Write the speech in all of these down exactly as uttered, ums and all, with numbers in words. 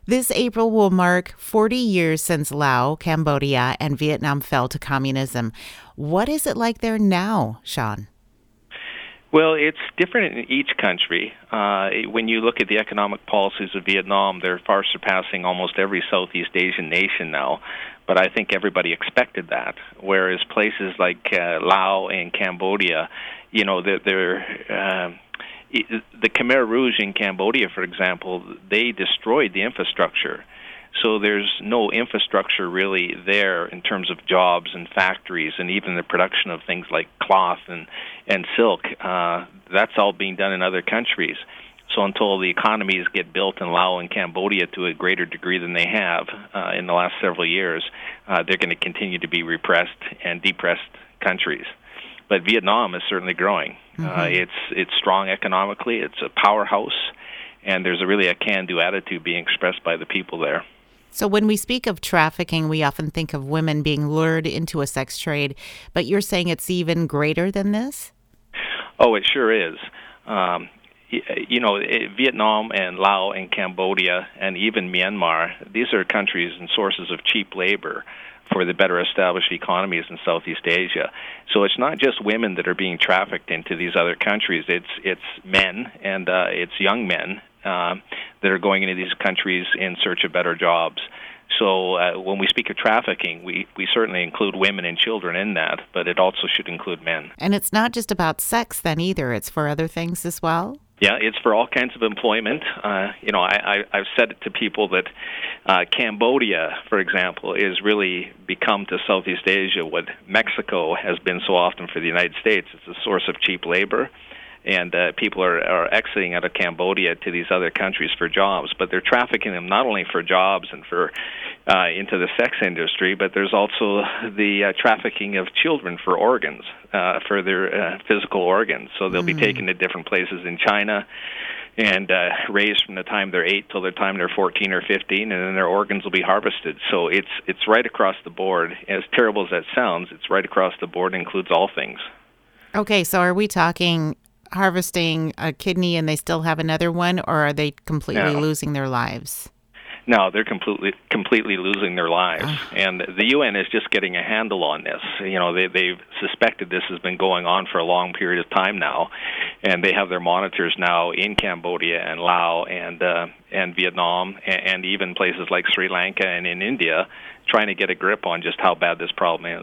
This April will mark forty years since Laos, Cambodia, and Vietnam fell to communism. What is it like there now, Sean? Well, it's different in each country. Uh, when you look at the economic policies of Vietnam, they're far surpassing almost every Southeast Asian nation now. But I think everybody expected that. Whereas places like uh, Laos and Cambodia, you know, they're, they're uh, the Khmer Rouge in Cambodia, for example, they destroyed the infrastructure. So there's no infrastructure really there in terms of jobs and factories and even the production of things like cloth and, and silk. Uh, that's all being done in other countries. So until the economies get built in Laos and Cambodia to a greater degree than they have uh, in the last several years, uh, they're going to continue to be repressed and depressed countries. But Vietnam is certainly growing. Mm-hmm. Uh, it's it's strong economically. It's a powerhouse, and there's a really a can-do attitude being expressed by the people there. So when we speak of trafficking, we often think of women being lured into a sex trade, but you're saying it's even greater than this? Oh, it sure is. Um, you know, Vietnam and Laos and Cambodia and even Myanmar, these are countries and sources of cheap labor for the better established economies in Southeast Asia. So it's not just women that are being trafficked into these other countries. It's it's men, and uh, it's young men uh, that are going into these countries in search of better jobs. So uh, when we speak of trafficking, we, we certainly include women and children in that, but it also should include men. And it's not just about sex then either. It's for other things as well? Yeah, it's for all kinds of employment. Uh, you know, I, I, I've said it to people that uh, Cambodia, for example, is really become to Southeast Asia what Mexico has been so often for the United States. It's a source of cheap labor, and uh, people are, are exiting out of Cambodia to these other countries for jobs. But they're trafficking them not only for jobs and for uh, into the sex industry, but there's also the uh, trafficking of children for organs, uh, for their uh, physical organs. So they'll mm. be taken to different places in China and uh, raised from the time they're eight till the time they're fourteen or fifteen, and then their organs will be harvested. So it's it's right across the board. As terrible as that sounds, it's right across the board and includes all things. Okay, so are we talking harvesting a kidney and they still have another one, or are they completely no. losing their lives? No, they're completely completely losing their lives. And the U N is just getting a handle on this. You know, they, they've suspected this has been going on for a long period of time now, and they have their monitors now in Cambodia and Laos and uh, and Vietnam and, and even places like Sri Lanka and in India, trying to get a grip on just how bad this problem is.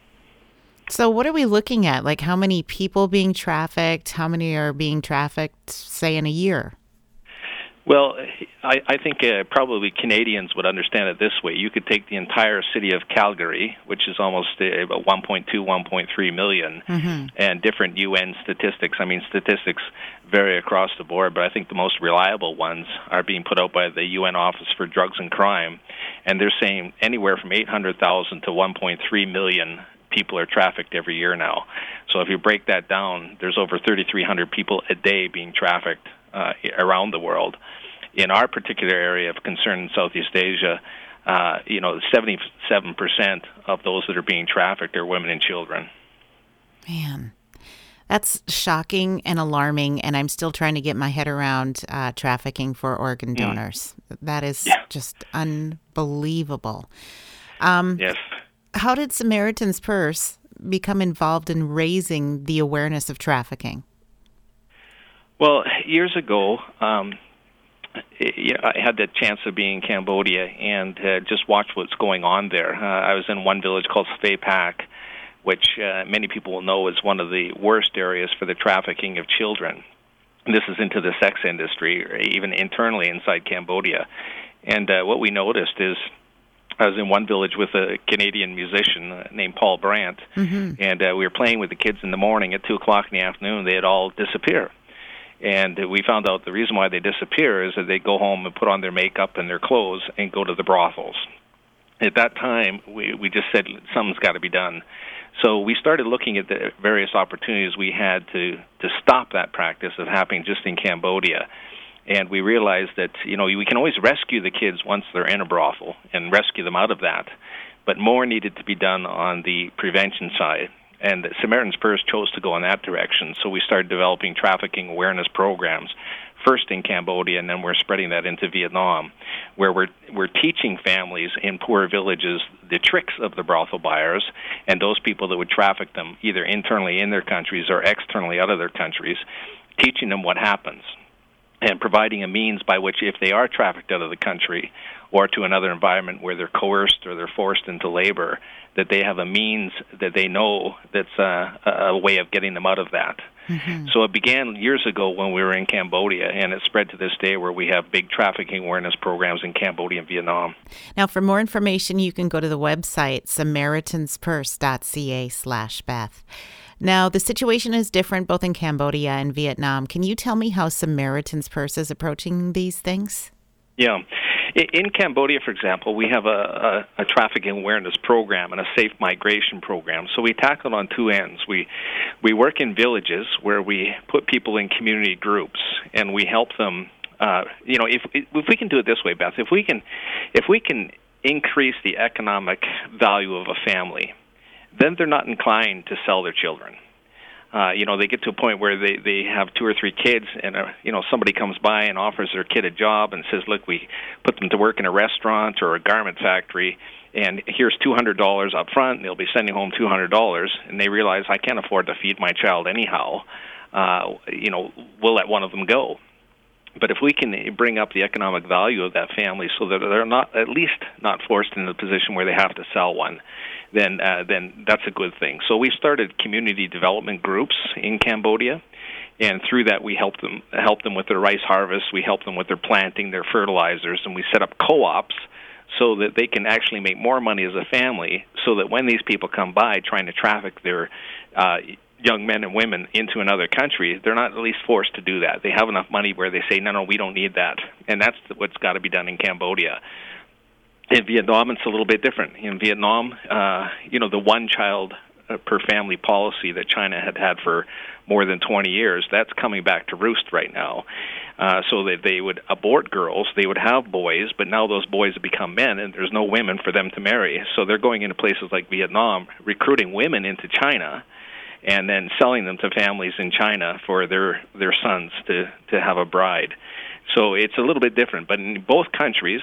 So what are we looking at? Like how many people being trafficked? How many are being trafficked, say, in a year? Well, I, I think uh, probably Canadians would understand it this way. You could take the entire city of Calgary, which is almost uh, about one point two, one point three million, mm-hmm. and different U N statistics. I mean, statistics vary across the board, but I think the most reliable ones are being put out by the U N Office for Drugs and Crime, and they're saying anywhere from eight hundred thousand to one point three million people are trafficked every year now. So if you break that down, there's over thirty-three hundred people a day being trafficked uh, around the world. In our particular area of concern in Southeast Asia, uh, you know, seventy-seven percent of those that are being trafficked are women and children. Man, that's shocking and alarming, and I'm still trying to get my head around uh, trafficking for organ donors. Mm. That is yeah. just unbelievable. Um, yes. How did Samaritan's Purse become involved in raising the awareness of trafficking? Well, years ago, um, you know, I had the chance of being in Cambodia and uh, just watch what's going on there. Uh, I was in one village called Svay Pak, which uh, many people will know is one of the worst areas for the trafficking of children. And this is into the sex industry, or even internally inside Cambodia. And uh, what we noticed is I was in one village with a Canadian musician named Paul Brandt, mm-hmm. and uh, we were playing with the kids in the morning. At two o'clock in the afternoon, they had all disappeared. And we found out the reason why they disappear is that they go home and put on their makeup and their clothes and go to the brothels. At that time, we, we just said something's got to be done. So we started looking at the various opportunities we had to, to stop that practice of happening just in Cambodia. And we realized that, you know, we can always rescue the kids once they're in a brothel and rescue them out of that. But more needed to be done on the prevention side. And Samaritan's Purse chose to go in that direction, so we started developing trafficking awareness programs first in Cambodia, and then we're spreading that into Vietnam, where we're we're teaching families in poor villages the tricks of the brothel buyers and those people that would traffic them either internally in their countries or externally out of their countries, teaching them what happens and providing a means by which, if they are trafficked out of the country or to another environment where they're coerced or they're forced into labor, that they have a means that they know that's a, a way of getting them out of that. Mm-hmm. So it began years ago when we were in Cambodia, and it spread to this day where we have big trafficking awareness programs in Cambodia and Vietnam. Now, for more information, you can go to the website samaritanspurse.ca slash Beth. Now, the situation is different both in Cambodia and Vietnam. Can you tell me how Samaritan's Purse is approaching these things? Yeah. In Cambodia, for example, we have a, a, a trafficking awareness program and a safe migration program. So we tackle it on two ends. We we work in villages where we put people in community groups and we help them. Uh, you know, if if we can do it this way, Beth, if we can if we can increase the economic value of a family, then they're not inclined to sell their children. Uh, you know, they get to a point where they, they have two or three kids, and, uh, you know, somebody comes by and offers their kid a job and says, look, we put them to work in a restaurant or a garment factory, and here's two hundred dollars up front, and they'll be sending home two hundred dollars, and they realize, I can't afford to feed my child anyhow. Uh, you know, we'll let one of them go. But if we can bring up the economic value of that family so that they're not, at least not forced into a position where they have to sell one, then uh, then that's a good thing. So we started community development groups in Cambodia, and through that we help them help them with their rice harvest, we help them with their planting, their fertilizers, and we set up co-ops so that they can actually make more money as a family, so that when these people come by trying to traffic their uh, young men and women into another country, they're not at least forced to do that. They have enough money where they say, no, no, we don't need that. And that's what's got to be done in Cambodia. In Vietnam, it's a little bit different. In Vietnam, uh, you know, the one-child per family policy that China had had for more than twenty years, that's coming back to roost right now. Uh, so that they would abort girls, they would have boys, but now those boys have become men, and there's no women for them to marry. So they're going into places like Vietnam, recruiting women into China, and then selling them to families in China for their, their sons to, to have a bride. So it's a little bit different. But in both countries,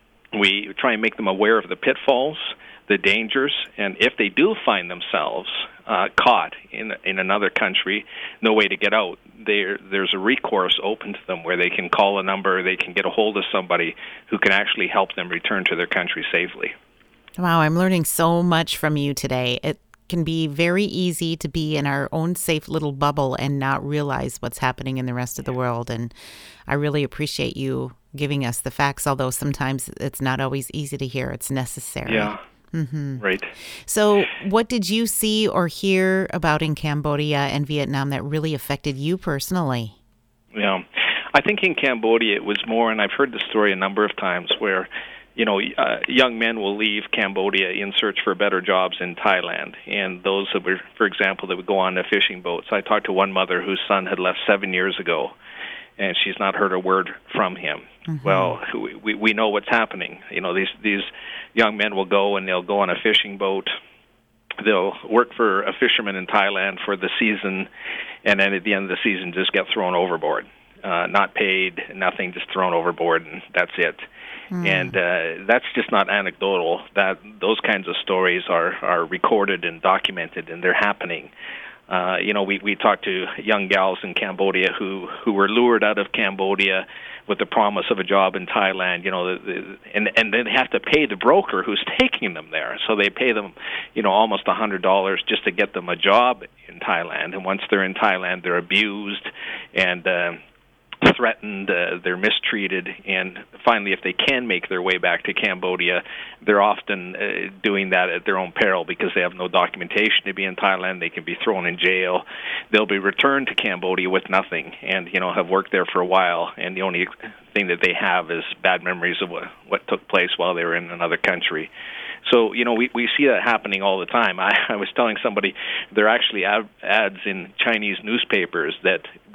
we try and make them aware of the pitfalls, the dangers, and if they do find themselves uh, caught in in another country, no way to get out, there there's a recourse open to them where they can call a number, they can get a hold of somebody who can actually help them return to their country safely. Wow, I'm learning so much from you today. It can be very easy to be in our own safe little bubble and not realize what's happening in the rest of the world. And I really appreciate you giving us the facts, although sometimes it's not always easy to hear. It's necessary. Yeah, mm-hmm. Right. So what did you see or hear about in Cambodia and Vietnam that really affected you personally? Yeah, I think in Cambodia it was more, and I've heard the story a number of times, where you know, uh, young men will leave Cambodia in search for better jobs in Thailand. And those that were, for example, that would go on the fishing boats. I talked to one mother whose son had left seven years ago, and she's not heard a word from him. Mm-hmm. Well, we we know what's happening. You know, these these young men will go and they'll go on a fishing boat. They'll work for a fisherman in Thailand for the season, and then at the end of the season just get thrown overboard. Uh, not paid, nothing, just thrown overboard, and that's it. Mm. And uh, that's just not anecdotal. That those kinds of stories are, are recorded and documented, and they're happening. Uh, you know, we, we talked to young gals in Cambodia who, who were lured out of Cambodia with the promise of a job in Thailand, you know, the, the, and and then they have to pay the broker who's taking them there. So they pay them, you know, almost one hundred dollars just to get them a job in Thailand. And once they're in Thailand, they're abused and uh, threatened, uh, they're mistreated, and finally, if they can make their way back to Cambodia, they're often uh, doing that at their own peril because they have no documentation to be in Thailand. They can be thrown in jail. They'll be returned to Cambodia with nothing, and you know have worked there for a while, and the only thing that they have is bad memories of what, what took place while they were in another country. So, you know, we, we see that happening all the time. I, I was telling somebody there are actually ad, ads in Chinese newspapers that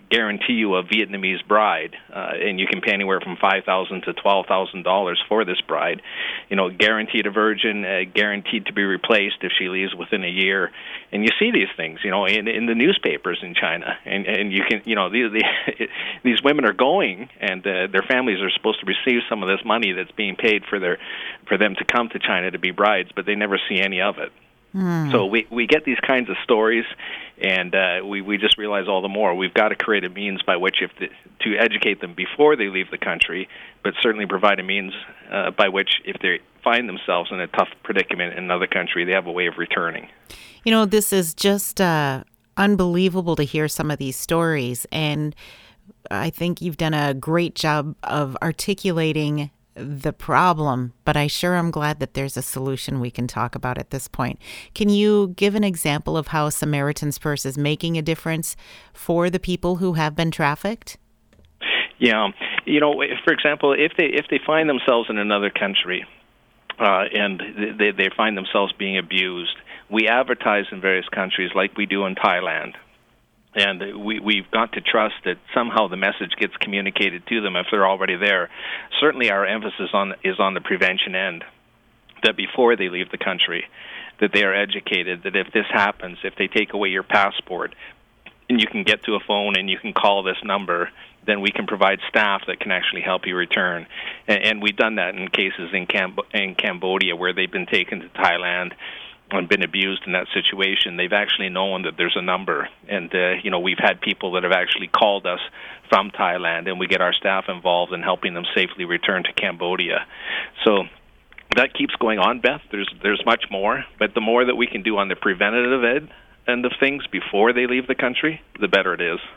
guarantee you a Vietnamese bride, uh, and you can pay anywhere from five thousand to twelve thousand dollars for this bride. You know, guaranteed a virgin, uh, guaranteed to be replaced if she leaves within a year. And you see these things, you know, in in the newspapers in China, and and you can, you know, these the, these women are going, and uh, their families are supposed to receive some of this money that's being paid for their for them to come to China to be brides, but they never see any of it. Mm. So we we get these kinds of stories, and uh, we we just realize all the more we've got to create a means by which if the, to educate them before they leave the country, but certainly provide a means uh, by which if they find themselves in a tough predicament in another country, they have a way of returning. You know, this is just uh, unbelievable to hear some of these stories, and I think you've done a great job of articulating the problem, but I sure am glad that there's a solution we can talk about at this point. Can you give an example of how Samaritan's Purse is making a difference for the people who have been trafficked? Yeah, you know, for example, if they if they find themselves in another country uh, and they they find themselves being abused, we advertise in various countries like we do in Thailand. And we, we've got to trust that somehow the message gets communicated to them if they're already there. Certainly our emphasis on is on the prevention end, that before they leave the country, that they are educated, that if this happens, if they take away your passport, and you can get to a phone and you can call this number, then we can provide staff that can actually help you return. And, and we've done that in cases in, Cam- in Cambodia where they've been taken to Thailand and been abused in that situation. They've actually known that there's a number, and uh, you know, we've had people that have actually called us from Thailand, and we get our staff involved in helping them safely return to Cambodia. So that keeps going on, Beth. There's there's much more, but the more that we can do on the preventative ed end of things before they leave the country, the better it is.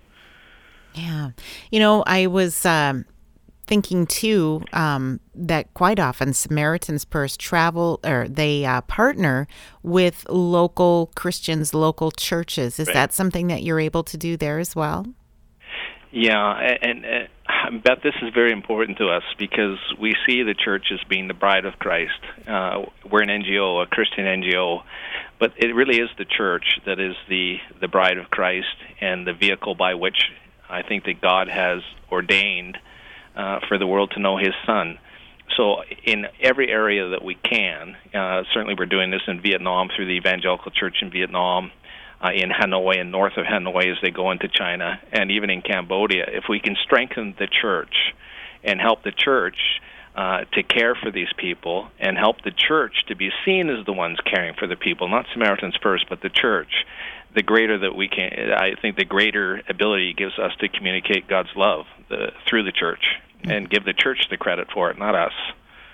Yeah, you know, I was Um... thinking too um, that quite often Samaritan's Purse travel or they uh, partner with local Christians, local churches. Is right. that something that you're able to do there as well? Yeah, and, and uh, Beth, this is very important to us because we see the church as being the bride of Christ. Uh, we're an N G O, a Christian N G O, but it really is the church that is the, the bride of Christ and the vehicle by which I think that God has ordained Uh, for the world to know His Son. So in every area that we can, uh, certainly we're doing this in Vietnam through the Evangelical Church in Vietnam, uh, in Hanoi and north of Hanoi as they go into China, and even in Cambodia, if we can strengthen the church and help the church uh, to care for these people and help the church to be seen as the ones caring for the people, not Samaritan's Purse, but the church, the greater that we can, I think the greater ability it gives us to communicate God's love the, through the church and give the church the credit for it, not us.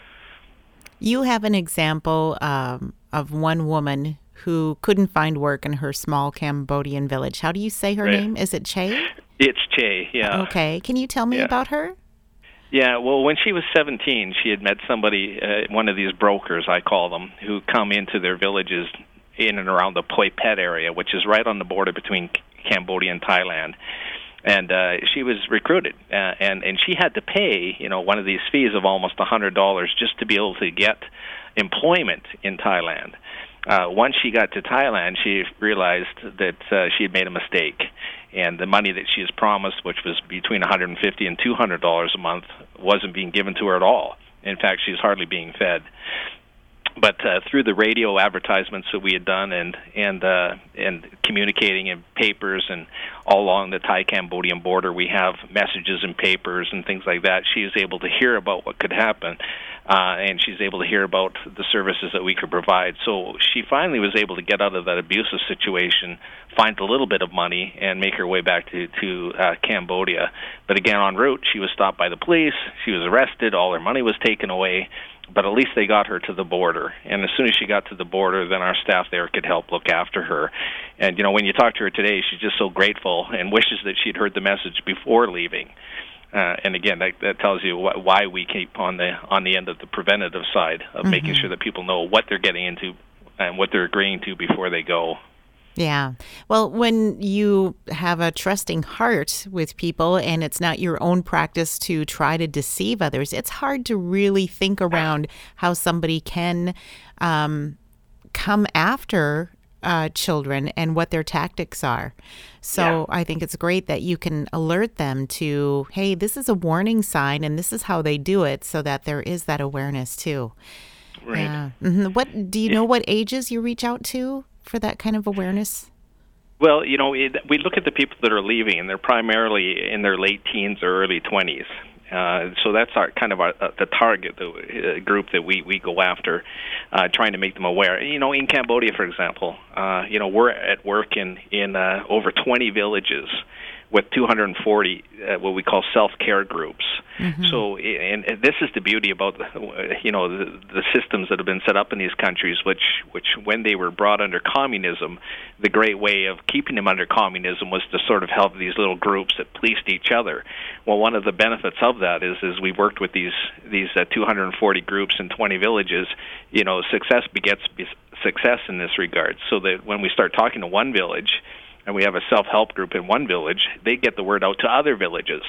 You have an example um, of one woman who couldn't find work in her small Cambodian village. How do you say her right. name? Is it Che? It's Che, yeah. Okay. Can you tell me yeah. about her? Yeah, well, when she was seventeen, she had met somebody, uh, one of these brokers, I call them, who come into their villages in and around the Poi Pet area, which is right on the border between Cambodia and Thailand. And uh, she was recruited, uh, and, and she had to pay, you know, one of these fees of almost one hundred dollars just to be able to get employment in Thailand. Uh, once she got to Thailand, she realized that uh, she had made a mistake, and the money that she was promised, which was between one hundred fifty dollars and two hundred dollars a month, wasn't being given to her at all. In fact, she was hardly being fed. But uh, through the radio advertisements that we had done and and uh, and communicating in papers and all along the Thai-Cambodian border, we have messages in papers and things like that. She was able to hear about what could happen, uh, and she's able to hear about the services that we could provide. So she finally was able to get out of that abusive situation, find a little bit of money, and make her way back to, to uh, Cambodia. But again, en route, she was stopped by the police. She was arrested. All her money was taken away. But at least they got her to the border. And as soon as she got to the border, then our staff there could help look after her. And, you know, when you talk to her today, she's just so grateful and wishes that she'd heard the message before leaving. Uh, and again, that, that tells you wh- why we keep on the on the end of the preventative side of mm-hmm. making sure that people know what they're getting into and what they're agreeing to before they go. Yeah. Well, when you have a trusting heart with people and it's not your own practice to try to deceive others, it's hard to really think around how somebody can um, come after uh, children and what their tactics are. So yeah. I think it's great that you can alert them to, hey, this is a warning sign and this is how they do it, so that there is that awareness too. Right. Yeah. Mm-hmm. What do you yeah. know what ages you reach out to for that kind of awareness? Well, you know, it, we look at the people that are leaving, and they're primarily in their late teens or early twenties. Uh, so that's our kind of our, uh, the target the uh, group that we, we go after, uh, trying to make them aware. You know, in Cambodia, for example, uh, you know, we're at work in in uh, over twenty villages with two hundred forty uh, what we call self-care groups. Mm-hmm. So, and, and this is the beauty about the, you know, the, the systems that have been set up in these countries, which, which when they were brought under communism, the great way of keeping them under communism was to sort of help these little groups that policed each other. Well, one of the benefits of that is, is we worked with these these uh, two hundred forty groups in twenty villages. You know, success begets success in this regard. So that when we start talking to one village, and we have a self-help group in one village, they get the word out to other villages.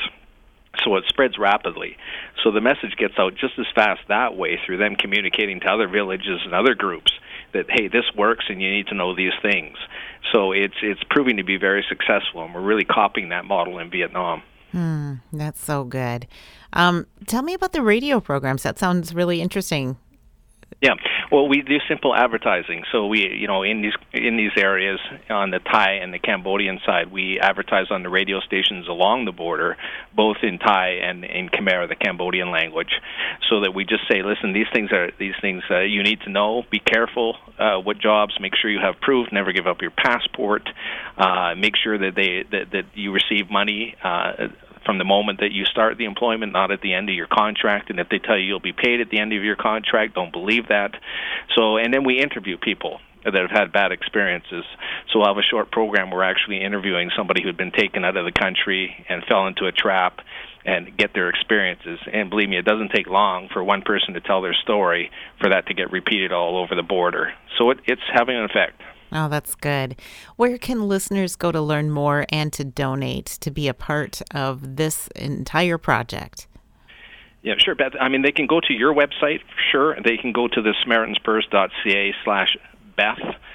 So it spreads rapidly. So the message gets out just as fast that way through them communicating to other villages and other groups that, hey, this works and you need to know these things. So it's it's proving to be very successful, and we're really copying that model in Vietnam. Hmm, that's so good. Um, tell me about the radio programs. That sounds really interesting. Yeah, well, we do simple advertising. So we, you know, in these in these areas on the Thai and the Cambodian side, we advertise on the radio stations along the border, both in Thai and in Khmer, the Cambodian language, so that we just say, listen, these things are these things uh, you need to know. Be careful uh, what jobs. Make sure you have proof. Never give up your passport. Uh, make sure that they that, that you receive money Uh, from the moment that you start the employment, not at the end of your contract. And if they tell you you'll be paid at the end of your contract, don't believe that. So, and then we interview people that have had bad experiences. So we'll have a short program where we're actually interviewing somebody who had been taken out of the country and fell into a trap and get their experiences. And believe me, it doesn't take long for one person to tell their story for that to get repeated all over the border. So it, it's having an effect. Oh, that's good. Where can listeners go to learn more and to donate to be a part of this entire project? Yeah, sure, Beth. I mean, they can go to your website, for sure. They can go to the samaritanspurse.ca slash Beth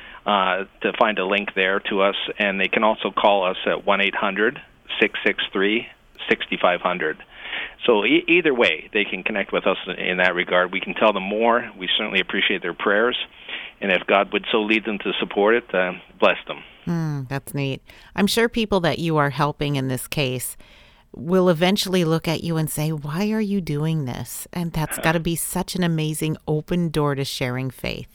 uh, to find a link there to us. And they can also call us at one eight hundred six six three six five zero zero. So e- either way, they can connect with us in that regard. We can tell them more. We certainly appreciate their prayers. And if God would so lead them to support it, uh, bless them. Mm, that's neat. I'm sure people that you are helping in this case will eventually look at you and say, why are you doing this? And that's got to be such an amazing open door to sharing faith.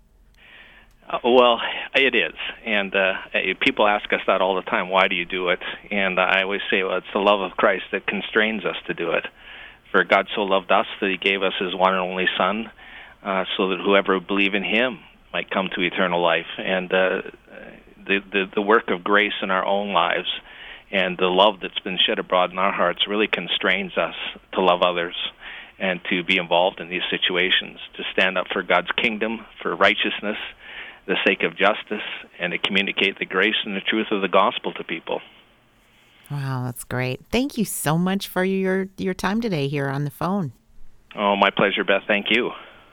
Uh, well, it is. And uh, people ask us that all the time, why do you do it? And I always say, well, it's the love of Christ that constrains us to do it. For God so loved us that he gave us his one and only Son, uh, so that whoever would believe in him might come to eternal life. And uh, the, the the work of grace in our own lives and the love that's been shed abroad in our hearts really constrains us to love others and to be involved in these situations, to stand up for God's kingdom, for righteousness, the sake of justice, and to communicate the grace and the truth of the gospel to people. Wow, that's great. Thank you so much for your, your time today here on the phone. Oh, my pleasure, Beth. Thank you.